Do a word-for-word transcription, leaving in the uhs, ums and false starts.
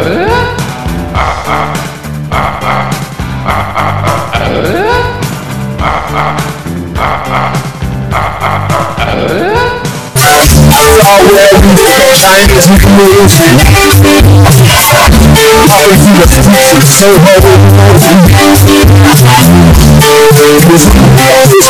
Chinese humiliation. All you the pieces so hard with emotion.